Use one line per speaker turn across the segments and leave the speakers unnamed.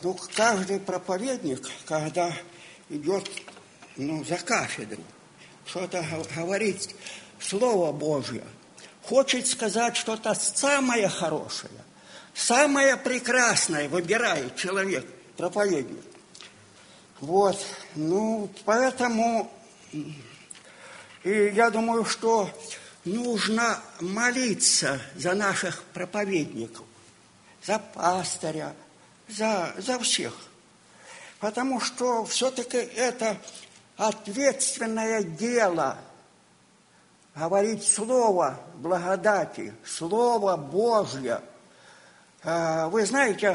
Ну, каждый проповедник, когда идет за кафедру, что-то говорит, Слово Божье, хочет сказать что-то самое хорошее, самое прекрасное выбирает человек, проповедник. Вот, поэтому и я думаю, что нужно молиться за наших проповедников, за пастыря, за всех. Потому что все-таки это ответственное дело говорить Слово благодати, Слово Божье. Вы знаете,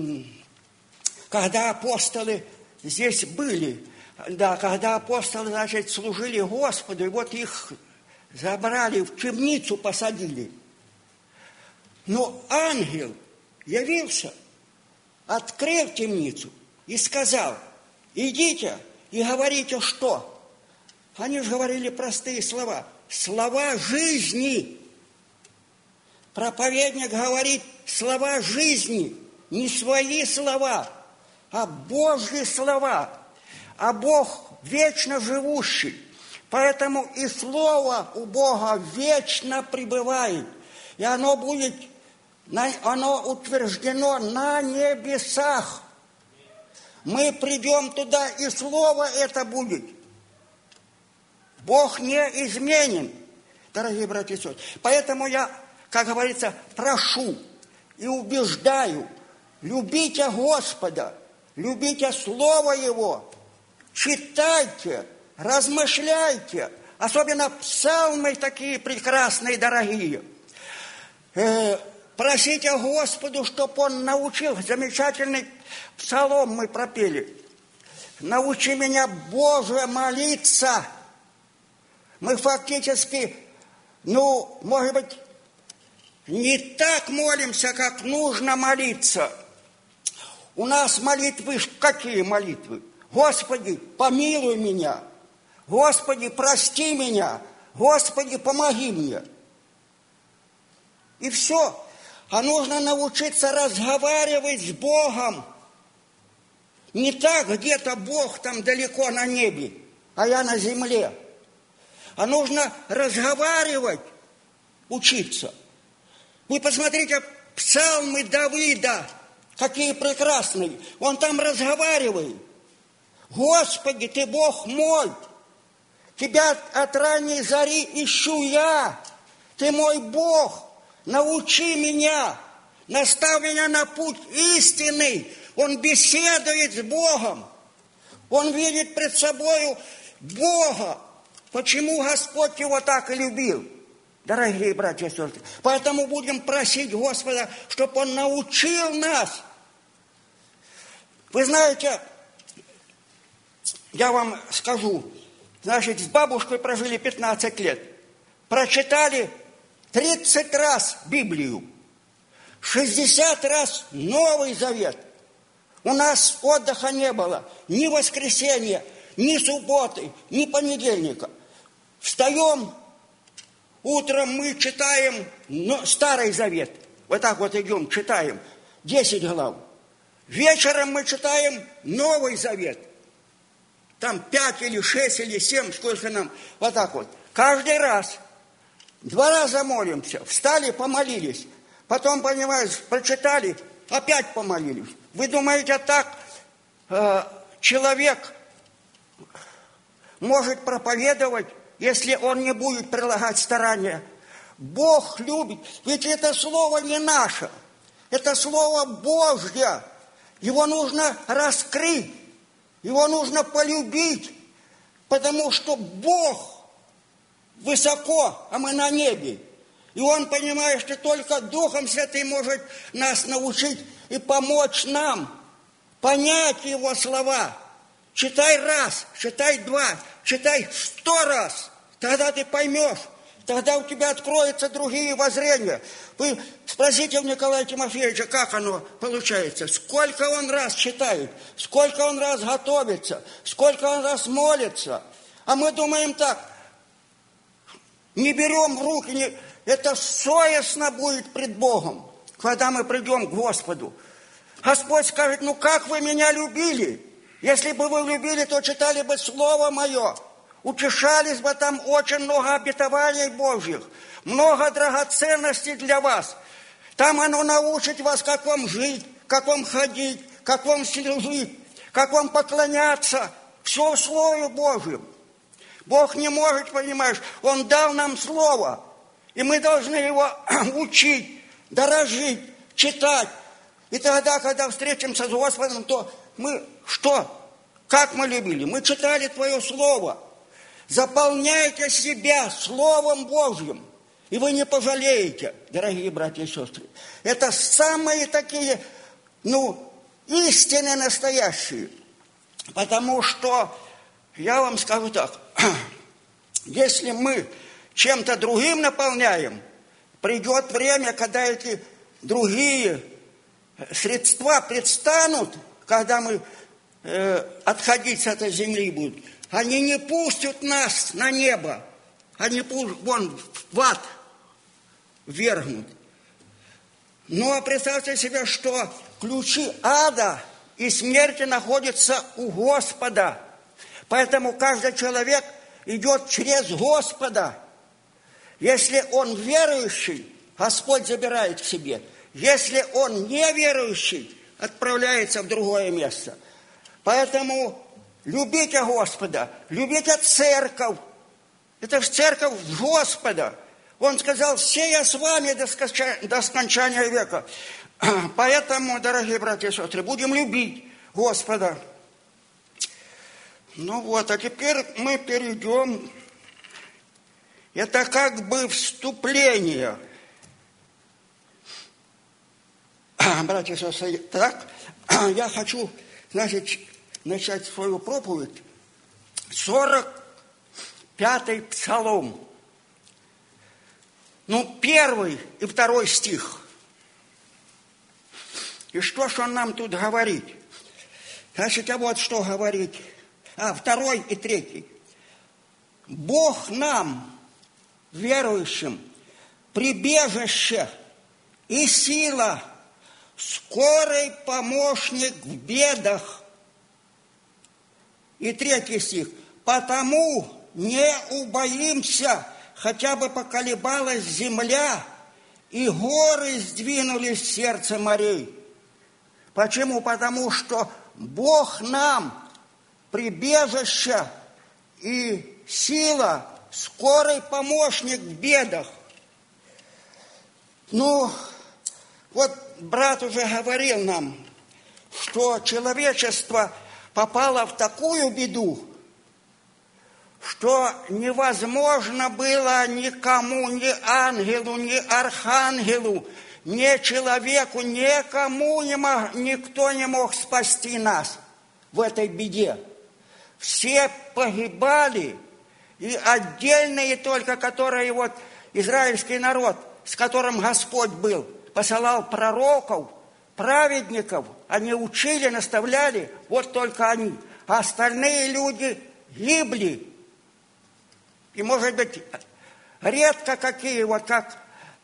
когда апостолы здесь были, когда апостолы, служили Господу, и вот их забрали, в темницу посадили. Но ангел явился, открыл темницу и сказал: идите и говорите что? Они же говорили простые слова. Слова жизни. Проповедник говорит слова жизни, не свои слова, а Божьи слова. А Бог вечно живущий. Поэтому и Слово у Бога вечно пребывает. И оно утверждено на небесах. Мы придем туда, и Слово это будет. Бог не изменен, дорогие братья и сестры. Поэтому я, как говорится, прошу и убеждаю, любите Господа, любите Слово Его, читайте, размышляйте, особенно псалмы такие прекрасные, дорогие. Просите Господу, чтобы Он научил. Замечательный псалом мы пропели. Научи меня, Боже, молиться. Мы фактически, может быть, не так молимся, как нужно молиться. У нас молитвы, какие молитвы? Господи, помилуй меня. Господи, прости меня. Господи, помоги мне. И все. А нужно научиться разговаривать с Богом. Не так где-то Бог там далеко на небе, а я на земле. А нужно разговаривать, учиться. Вы посмотрите, псалмы Давида, какие прекрасные. Он там разговаривает. Господи, Ты Бог мой. Тебя от ранней зари ищу я. Ты мой Бог. Научи меня. Наставь меня на путь истины. Он беседует с Богом. Он видит пред собою Бога. Почему Господь его так и любил? Дорогие братья и сестры. Поэтому будем просить Господа, чтобы Он научил нас. Вы знаете, я вам скажу, с бабушкой прожили 15 лет. Прочитали 30 раз Библию, 60 раз Новый Завет. У нас отдыха не было, ни воскресенья, ни субботы, ни понедельника. Встаем, утром мы читаем Старый Завет. Вот так вот идем, читаем 10 глав. Вечером мы читаем Новый Завет. Там 5 или 6 или 7, сколько нам, вот так вот. Каждый раз. 2 раза молимся. Встали, помолились. Потом, понимаешь, прочитали, опять помолились. Вы думаете, так человек может проповедовать, если он не будет прилагать старания? Бог любит. Ведь это слово не наше. Это слово Божье. Его нужно раскрыть. Его нужно полюбить. Потому что Бог высоко, а мы на небе. И Он, понимает, что только Духом Святым может нас научить и помочь нам понять Его слова. Читай раз, читай 2, читай 100 раз. Тогда ты поймешь. Тогда у тебя откроются другие воззрения. Вы спросите у Николая Тимофеевича, как оно получается. Сколько он раз читает, сколько он раз готовится, сколько он раз молится. А мы думаем так, не берем в руки, это совестно будет пред Богом, когда мы придем к Господу. Господь скажет, ну как вы меня любили? Если бы вы любили, то читали бы Слово Мое. Утешались бы там очень много обетований Божьих. Много драгоценностей для вас. Там оно научит вас, как вам жить, как вам ходить, как вам служить, как вам поклоняться. Все в Слове Божьем. Бог не может, понимаешь, Он дал нам Слово. И мы должны его учить, дорожить, читать. И тогда, когда встретимся с Господом, то мы что? Как мы любили? Мы читали Твое Слово. Заполняйте себя Словом Божьим. И вы не пожалеете, дорогие братья и сестры. Это самые такие, истины настоящие. Потому что, я вам скажу так, если мы чем-то другим наполняем, придет время, когда эти другие средства предстанут, когда мы отходить с этой земли будут. Они не пустят нас на небо, они вон в ад ввергнут. Но представьте себе, что ключи ада и смерти находятся у Господа. Поэтому каждый человек идет через Господа. Если он верующий, Господь забирает к себе. Если он неверующий, отправляется в другое место. Поэтому любите Господа, любите церковь. Это же церковь Господа. Он сказал, все я с вами до скончания века. Поэтому, дорогие братья и сестры, будем любить Господа. А теперь мы перейдем. Это как бы вступление. Братья и сестры, так, я хочу, начать свою проповедь. 45-й псалом. 1 и 2 стих. И что ж он нам тут говорит? Вот что говорит. 2 и 3. Бог нам, верующим, прибежище и сила, скорый помощник в бедах. И 3 стих. Потому не убоимся, хотя бы поколебалась земля, и горы сдвинулись в сердце морей. Почему? Потому что Бог нам прибежище и сила, скорый помощник в бедах. Брат уже говорил нам, что человечество попало в такую беду, что невозможно было никому, ни ангелу, ни архангелу, ни человеку, никто не мог спасти нас в этой беде. Все погибали, и отдельные только, которые израильский народ, с которым Господь был, посылал пророков, праведников, они учили, наставляли, только они. А остальные люди гибли. И, может быть, редко какие, как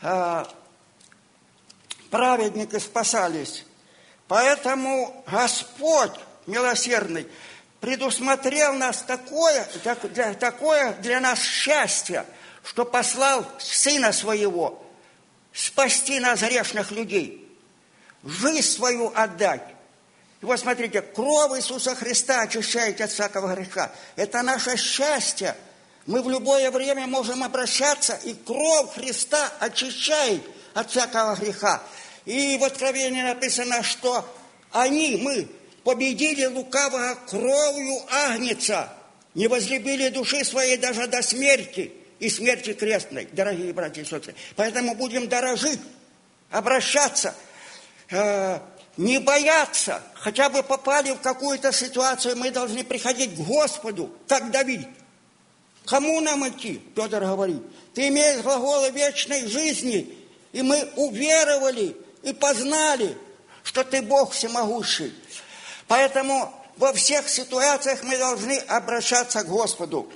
праведники спасались. Поэтому Господь милосердный предусмотрел нас такое для нас счастье, что послал Сына Своего спасти нас, грешных людей, жизнь свою отдать. И смотрите, кровь Иисуса Христа очищает от всякого греха. Это наше счастье. Мы в любое время можем обращаться, и кровь Христа очищает от всякого греха. И в Откровении написано, что мы победили лукавого кровью Агнца, не возлюбили души своей даже до смерти, и смерти крестной, дорогие братья и сестры. Поэтому будем дорожить, обращаться, не бояться. Хотя бы попали в какую-то ситуацию, мы должны приходить к Господу, как Давид. Кому нам идти? Петр говорит, ты имеешь глаголы вечной жизни, и мы уверовали и познали, что ты Бог всемогущий. Поэтому во всех ситуациях мы должны обращаться к Господу.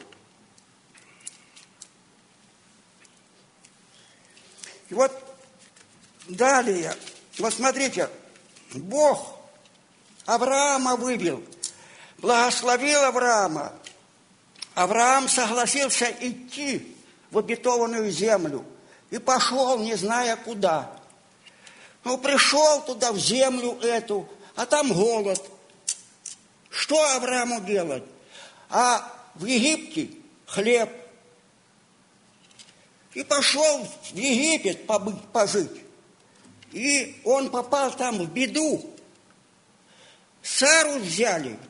И далее, смотрите, Бог Авраама вывел, благословил Авраама. Авраам согласился идти в обетованную землю и пошел, не зная куда. Ну, пришел туда, в землю эту, а там голод. Что Аврааму делать? А в Египте хлеб. И пошел в Египет пожить. И он попал там в беду. Сару взяли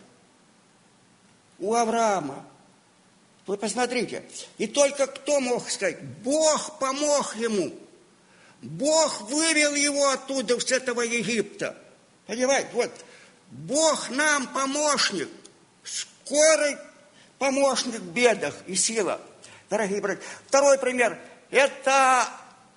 у Авраама. Вы посмотрите. И только кто мог сказать? Бог помог ему. Бог вывел его оттуда, с этого Египта. Понимаете? Вот. Бог нам помощник. Скорый помощник в бедах и сила. Дорогие братья. Второй пример. Это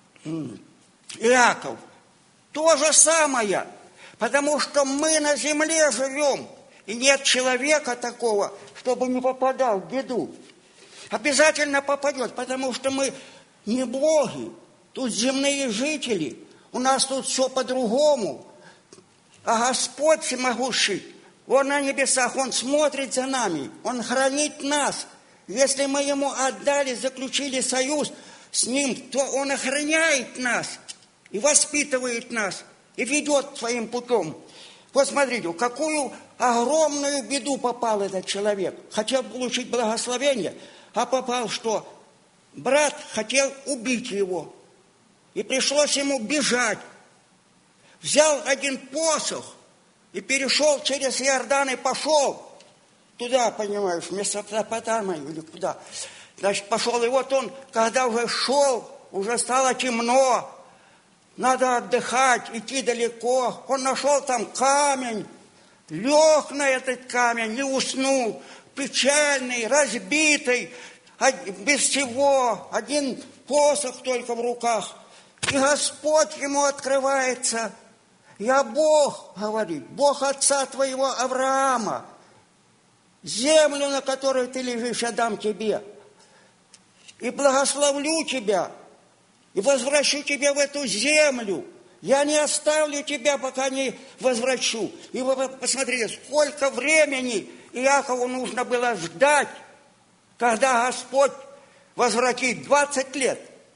Иаков. То же самое. Потому что мы на земле живем. И нет человека такого, чтобы не попадал в беду. Обязательно попадет, потому что мы не боги. Тут земные жители. У нас тут все по-другому. А Господь всемогущий, Он на небесах, Он смотрит за нами. Он хранит нас. Если мы Ему отдали, заключили союз с Ним, то Он охраняет нас и воспитывает нас, и ведет своим путем. Вот смотрите, в какую огромную беду попал этот человек. Хотел получить благословение, а попал что? Брат хотел убить его. И пришлось ему бежать. Взял один посох и перешел через Иордан и пошел туда, понимаешь, в Месопотамию или куда. Значит, пошел, и вот он, когда уже шел, уже стало темно, надо отдыхать, идти далеко. Он нашел там камень, лег на этот камень и уснул, печальный, разбитый, без всего, один посох только в руках. И Господь ему открывается. Я Бог, говорит, Бог отца твоего Авраама. Землю, на которой ты лежишь, я дам тебе. И благословлю тебя. И возвращу тебя в эту землю. Я не оставлю тебя, пока не возвращу. И вы посмотрите, сколько времени Иакову нужно было ждать, когда Господь возвратит. 20 лет.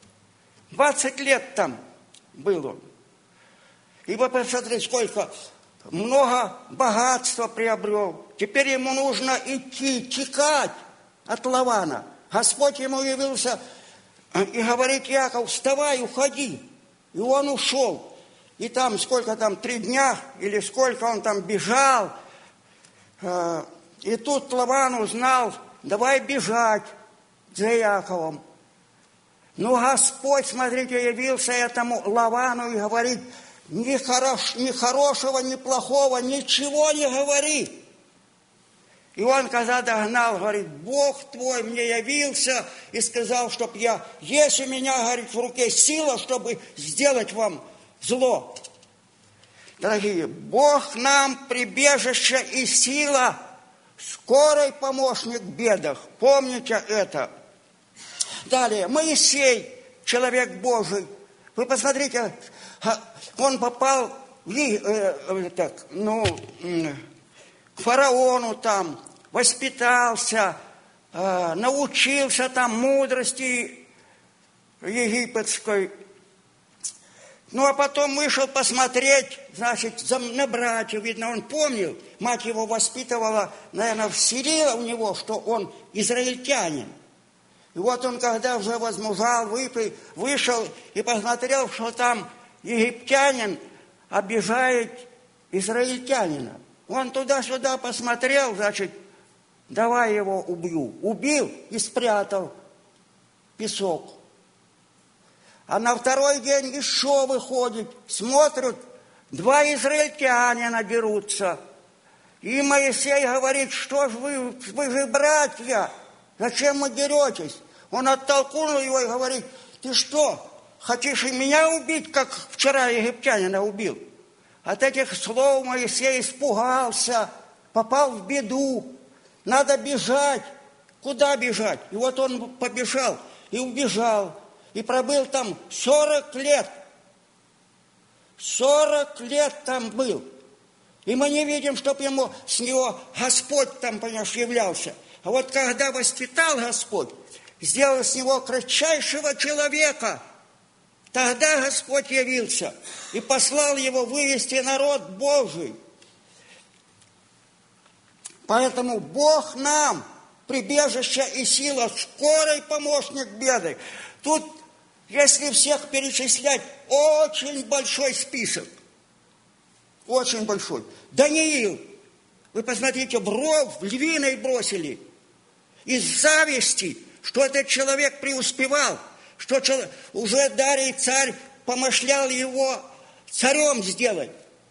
20 лет там был он. И вы посмотрите, сколько, много богатства приобрел. Теперь ему нужно идти, текать от Лавана. Господь ему явился и говорит: Иаков, вставай, уходи. И он ушел. И там, сколько там, 3 дня, или сколько он там бежал. И тут Лаван узнал: давай бежать за Иаковом. Но Господь, смотрите, явился этому Лавану и говорит: ни хорошего, ни плохого, ничего не говори. И он, когда догнал, говорит: Бог твой мне явился и сказал, чтоб я, есть у меня, говорит, в руке сила, чтобы сделать вам зло. Дорогие, Бог нам прибежище и сила, скорый помощник в бедах. Помните это. Далее, Моисей, человек Божий. Вы посмотрите, он попал к фараону там, воспитался, научился там мудрости египетской. Ну, а потом вышел посмотреть, значит, на братьев. Видно, он помнил, мать его воспитывала, наверное, вселила в него, что он израильтянин. И вот он, когда уже возмужал, вышел и посмотрел, что там египтянин обижает израильтянина. Он туда-сюда посмотрел, значит, давай его убью. Убил и спрятал песок. А на второй день еще выходит, смотрят, 2 израильтянина дерутся. И Моисей говорит: что ж вы же братья, зачем вы деретесь? Он оттолкнул его и говорит: ты что, хочешь и меня убить, как вчера египтянина убил? От этих слов Моисей испугался, попал в беду. Надо бежать. Куда бежать? И вот он побежал и убежал. И пробыл там 40 лет. 40 лет там был. И мы не видим, чтоб с него Господь там, понимаешь, являлся. А вот когда воспитал Господь, сделал с него кратчайшего человека, тогда Господь явился и послал его вывести народ Божий. Поэтому Бог нам прибежище и сила, скорый помощник беды. Тут, если всех перечислять, очень большой список. Очень большой. Даниил, вы посмотрите, в ров львиной бросили. Из зависти, что этот человек преуспевал, что уже Дарий царь помышлял его царем сделать.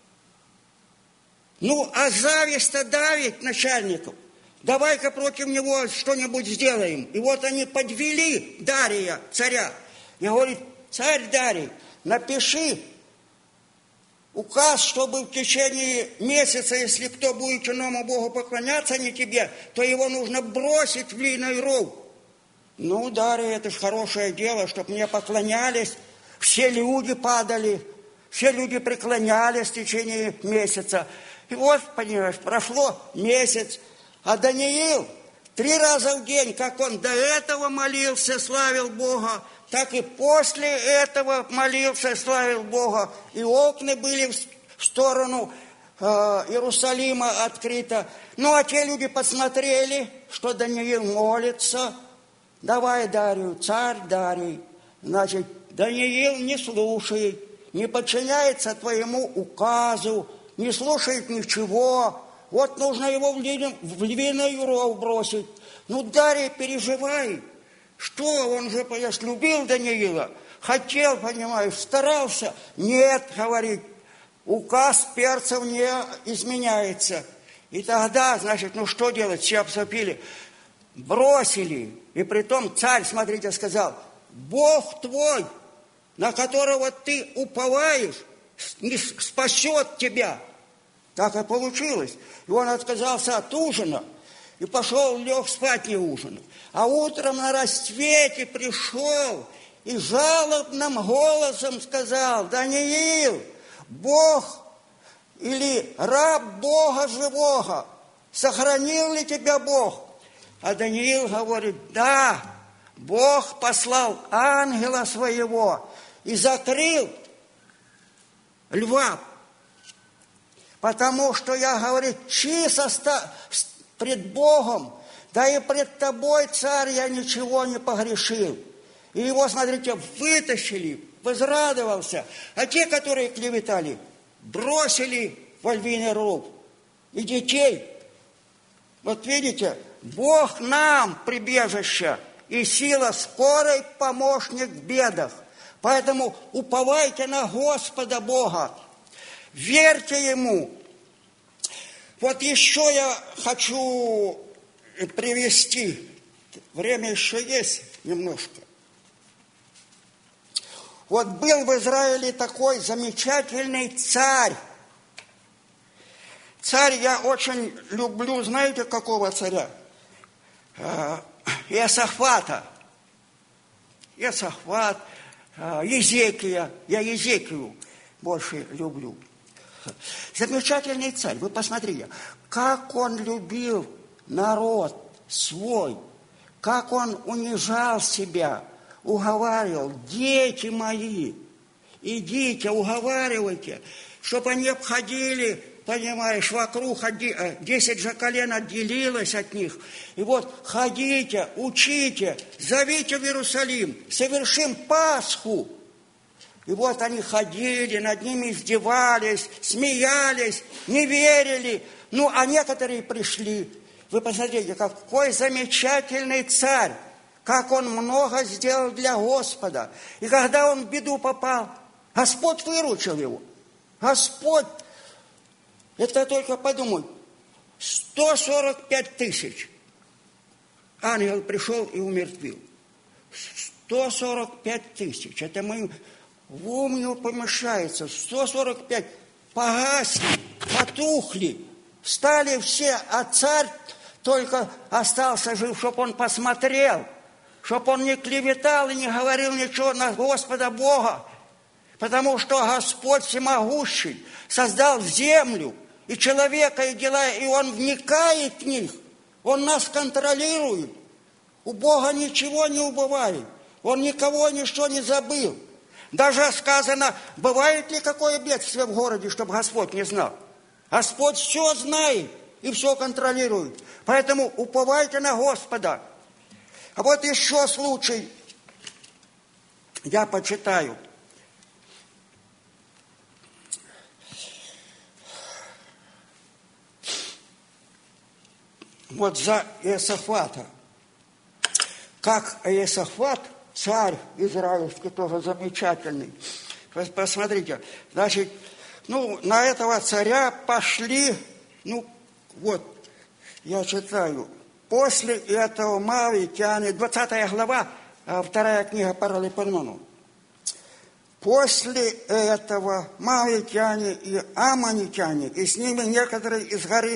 Ну, а зависть-то давит начальников. Давай-ка против него что-нибудь сделаем. И вот они подвели Дария, царя. И говорит: царь Дарий, напиши указ, чтобы в течение месяца, если кто будет иному Богу поклоняться, а не тебе, то его нужно бросить в львиный ров. Ну, Дарий, это ж хорошее дело, чтобы мне поклонялись. Все люди падали, все люди преклонялись в течение месяца. И вот, понимаешь, прошло месяц, а Даниил 3 раза в день, как он до этого молился, славил Бога, так и после этого молился, славил Бога. И окна были в сторону Иерусалима открыты. Ну, а те люди посмотрели, что Даниил молится. Давай, Дарию, царь Дарий. Значит, Даниил не слушает, не подчиняется твоему указу, не слушает ничего. Вот нужно его в львиный ров бросить. Ну, Дарий переживает. Что, он же, понимаешь, любил Даниила, хотел, понимаешь, старался. Нет, говорит, указ перцев не изменяется. И тогда, значит, ну что делать, все обсопили. Бросили. И притом царь, смотрите, сказал: Бог твой, на которого ты уповаешь, не спасет тебя. Так и получилось. И он отказался от ужина и пошел, лег спать не ужинал. А утром на рассвете пришел и жалобным голосом сказал: Даниил, Бог или раб Бога живого, сохранил ли тебя Бог? А Даниил говорит: да, Бог послал ангела своего и закрыл льва, потому что я, говорит, чисто пред Богом, да и пред тобой, царь, я ничего не погрешил. И его, смотрите, вытащили, возрадовался. А те, которые клеветали, бросили во львиный ров. И детей. Вот видите, Бог нам прибежище и сила, скорый помощник в бедах. Поэтому уповайте на Господа Бога, верьте Ему. Вот еще я хочу привести, время еще есть немножко. Вот был в Израиле такой замечательный царь. Царь я очень люблю, знаете, какого царя? Иосафата. Иосафат, Езекия. Я Езекию больше люблю. Замечательный царь. Вы посмотрите, как он любил народ свой, как он унижал себя, уговаривал: дети мои, идите, уговаривайте, чтобы они обходили, понимаешь, вокруг, 10 же колен отделилось от них. И вот ходите, учите, зовите в Иерусалим, совершим Пасху. И вот они ходили, над ними издевались, смеялись, не верили. Ну, а некоторые пришли. Вы посмотрите, какой замечательный царь, как он много сделал для Господа. И когда он в беду попал, Господь выручил его. Господь, это только подумай, 145 тысяч. Ангел пришел и умертвил. 145 тысяч. Это мы в ум не помешается. 145 погасли, потухли, стали все, а царь только остался жив, чтобы он посмотрел, чтобы он не клеветал и не говорил ничего на Господа Бога, потому что Господь всемогущий создал землю и человека, и дела, и он вникает в них. Он нас контролирует. У Бога ничего не убывает. Он никого ничего не забыл. Даже сказано, бывает ли какое бедствие в городе, чтобы Господь не знал. Господь все знает и все контролирует. Поэтому уповайте на Господа. А вот еще случай, я почитаю. Вот за Иосафата. Как Иосафат, царь израильский, тоже замечательный. Посмотрите, значит, на этого царя пошли, я читаю, после этого моавитяне, 20 глава, 2 книга Паралипоменон. После этого моавитяне и аммонитяне, и с ними некоторые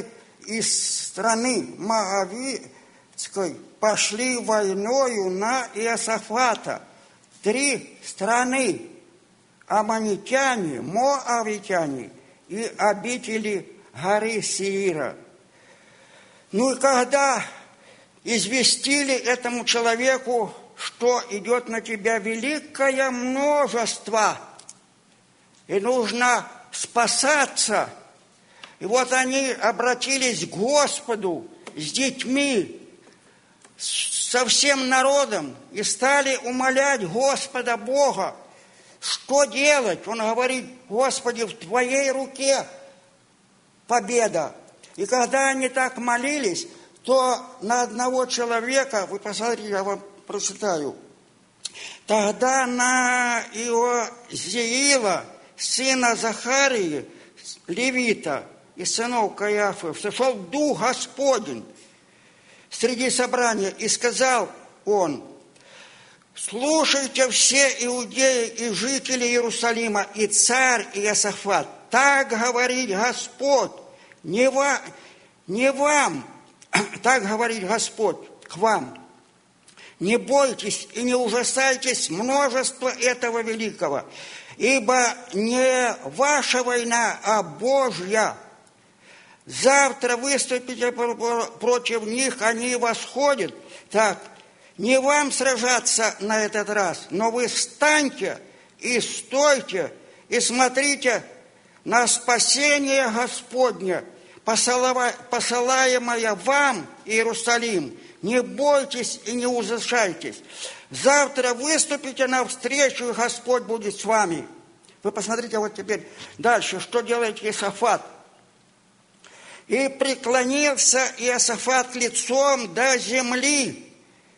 из страны Моавитской пошли войною на Иосафата. 3 страны: аммонитяне, моавитяне и обители горы Сеира. И когда известили этому человеку, что идет на тебя великое множество, и нужно спасаться, и вот они обратились к Господу с детьми, со всем народом, и стали умолять Господа Бога, что делать. Он говорит: Господи, в Твоей руке победа. И когда они так молились, то на одного человека, вы посмотрите, я вам прочитаю, тогда на Иозиила, сына Захарии, левита, из сынов Каиафов, сошел Дух Господень среди собрания, и сказал он: слушайте все иудеи и жители Иерусалима, и царь Иосафат, так говорит Господь, не вам, так говорит Господь к вам. Не бойтесь и не ужасайтесь множества этого великого, ибо не ваша война, а Божья. Завтра выступите против них, они восходят. Так, не вам сражаться на этот раз, но вы встаньте и стойте, и смотрите на спасение Господне, посылаемое вам, Иерусалим. Не бойтесь и не ужасайтесь. Завтра выступите навстречу, и Господь будет с вами. Вы посмотрите вот теперь дальше, что делает Иосафат. И преклонился Иосафат лицом до земли,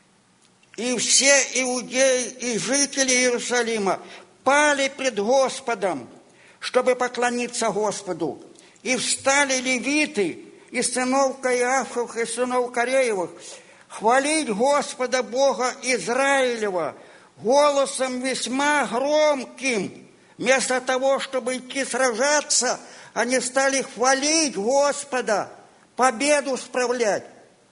и все иудеи и жители Иерусалима пали пред Господом, чтобы поклониться Господу. И встали левиты из сынов Каиафовых и сынов Кореевых хвалить Господа Бога Израилева голосом весьма громким. Вместо того, чтобы идти сражаться, они стали хвалить Господа, победу справлять.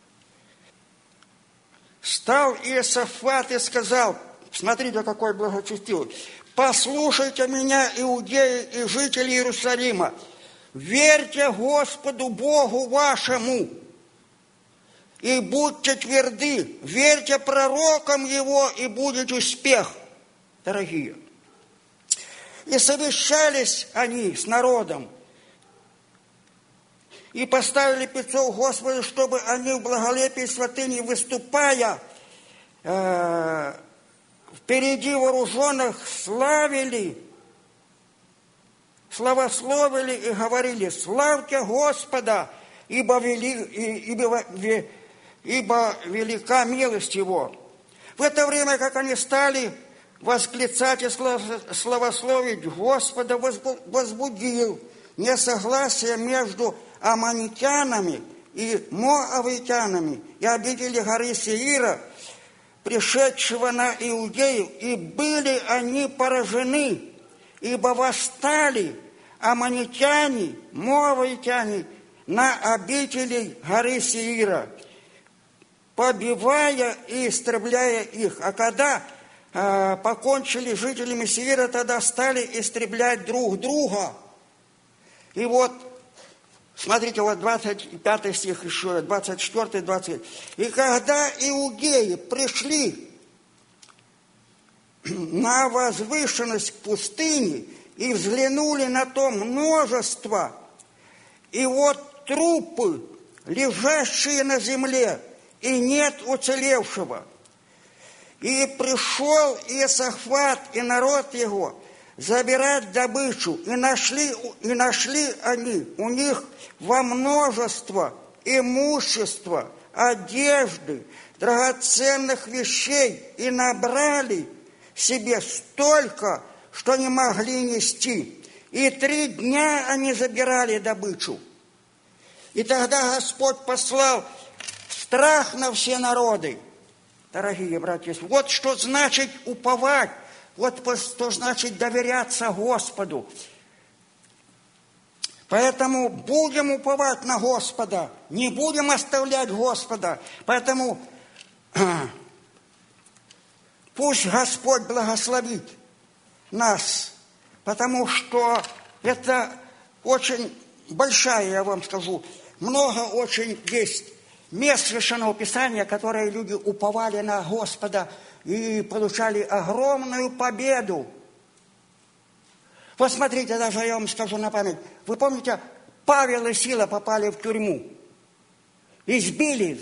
Стал Иосафат и сказал, смотрите, какой благочестивый: послушайте меня, иудеи и жители Иерусалима, верьте Господу Богу вашему и будьте тверды, верьте пророкам Его, и будет успех, дорогие. И совещались они с народом, и поставили певцов Господу, чтобы они в благолепии святыни, выступая впереди вооруженных, славословили и говорили: славьте Господа, ибо велика милость Его. В это время, как они стали восклицать и славословить, Господа возбудил несогласие между аммонитянами и моавитянами и обители горы Сеира, пришедшего на Иудею, и были они поражены, ибо восстали аммонитяне, моавитяне на обители горы Сеира, побивая и истребляя их. А когда покончили с жителями Сеира, тогда стали истреблять друг друга. И вот Смотрите, вот 25 стих еще, 24, 20. «И когда иудеи пришли на возвышенность пустыни и взглянули на то множество, и вот трупы, лежащие на земле, и нет уцелевшего. И пришел Иосафат и народ его забирать добычу, и нашли они у них во множество имущества, одежды, драгоценных вещей, и набрали себе столько, что не могли нести. И 3 дня они забирали добычу. И тогда Господь послал страх на все народы». Дорогие братья, вот что значит уповать, вот что значит доверяться Господу. Поэтому будем уповать на Господа, не будем оставлять Господа. Поэтому пусть Господь благословит нас, потому что это очень большая, я вам скажу, много очень есть мест Священного Писания, которые люди уповали на Господа и получали огромную победу. Вот смотрите, даже я вам скажу на память. Вы помните, Павел и Сила попали в тюрьму. Избили,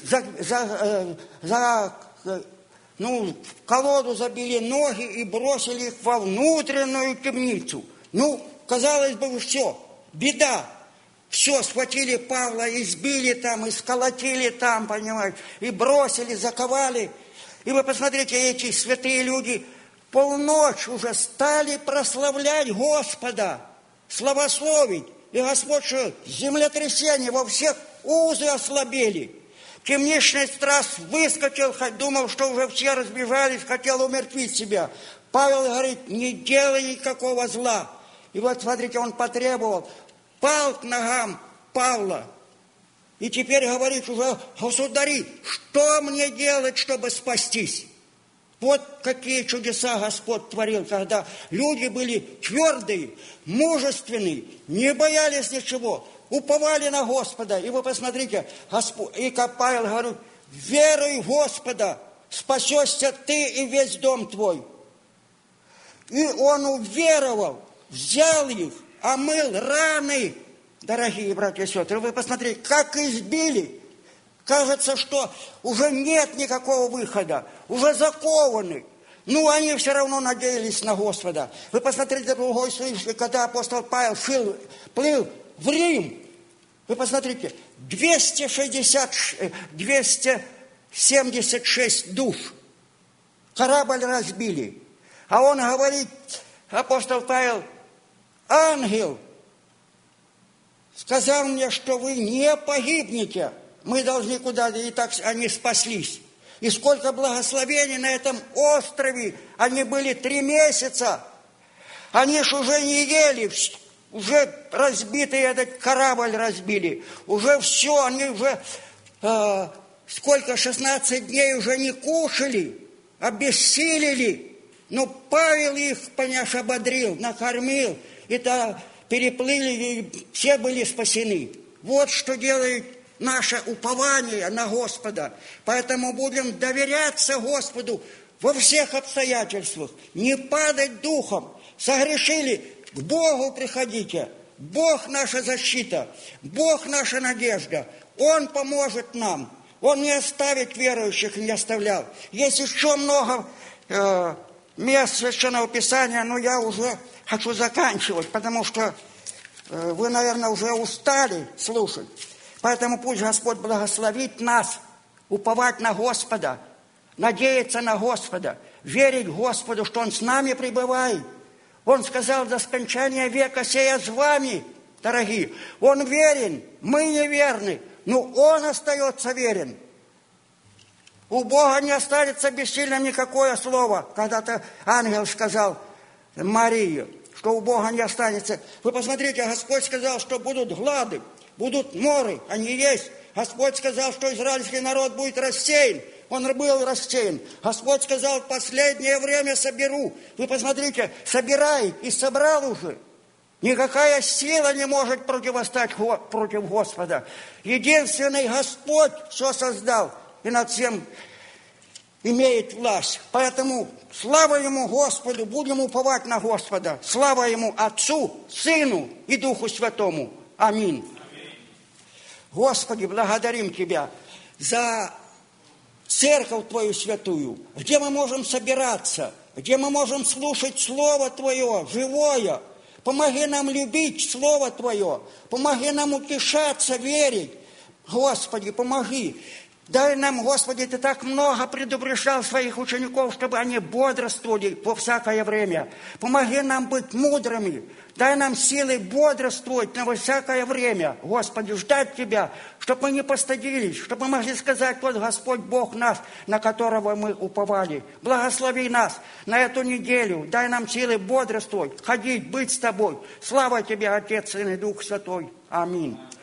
в колоду забили ноги и бросили их во внутреннюю темницу. Казалось бы, все, беда. Все, схватили Павла, избили там, исколотили там, понимаете, и бросили, заковали. И вы посмотрите, эти святые люди полночь уже стали прославлять Господа, славословить. И Господь, что землетрясение, во всех узы ослабели. Темничный страж выскочил, думал, что уже все разбежались, хотел умертвить себя. Павел говорит, не делай никакого зла. И вот, смотрите, он потребовал, пал к ногам Павла. И теперь говорит уже, государи, что мне делать, чтобы спастись? Вот какие чудеса Господь творил, когда люди были твердые, мужественные, не боялись ничего, уповали на Господа. И вы посмотрите, и Павел говорит, веруй в Господа, спасешься ты и весь дом твой. И он уверовал, взял их, омыл раны, дорогие братья и сестры. Вы посмотрите, как избили. Кажется, что уже нет никакого выхода, уже закованы. Они все равно надеялись на Господа. Вы посмотрите другой случай, когда апостол Павел плыл в Рим. Вы посмотрите, 276 душ. Корабль разбили. А он говорит, апостол Павел, ангел сказал мне, что вы не погибнете. Мы должны куда-то, и так они спаслись. И сколько благословений на этом острове. Они были 3 месяца. Они ж уже не ели, уже разбитый этот корабль разбили. Уже все, они уже 16 дней уже не кушали, обессилели. Но Павел их, понимаешь, ободрил, накормил. И переплыли, и все были спасены. Вот что делает наше упование на Господа. Поэтому будем доверяться Господу во всех обстоятельствах. Не падать духом. Согрешили, к Богу приходите. Бог наша защита. Бог наша надежда. Он поможет нам. Он не оставит верующих, не оставлял. Есть еще много мест Священного Писания, но я уже хочу заканчивать, потому что вы, наверное, уже устали слушать. Поэтому пусть Господь благословит нас, уповать на Господа, надеяться на Господа, верить Господу, что Он с нами пребывает. Он сказал, до скончания века сея с вами, дорогие. Он верен, мы неверны, но Он остается верен. У Бога не останется бессильным никакое слово. Когда-то ангел сказал Марии, что у Бога не останется. Вы посмотрите, Господь сказал, что будут глады, будут моры, они есть. Господь сказал, что израильский народ будет рассеян. Он был рассеян. Господь сказал, в последнее время соберу. Вы посмотрите, собирает и собрал уже. Никакая сила не может противостать против Господа. Единственный Господь все создал и над всем имеет власть. Поэтому слава Ему Господу, будем уповать на Господа. Слава Ему Отцу, Сыну и Духу Святому. Аминь. Господи, благодарим Тебя за церковь Твою святую, где мы можем собираться, где мы можем слушать Слово Твое, живое. Помоги нам любить Слово Твое, помоги нам утешаться, верить. Господи, помоги. Дай нам, Господи, Ты так много предупреждал своих учеников, чтобы они бодрствовали во всякое время. Помоги нам быть мудрыми. Дай нам силы бодрствовать на всякое время. Господи, ждать Тебя, чтобы мы не постыдились, чтобы мы могли сказать: вот Господь Бог наш, на которого мы уповали. Благослови нас на эту неделю. Дай нам силы бодрствовать, ходить, быть с Тобой. Слава Тебе, Отец, Сын и Дух Святой. Аминь.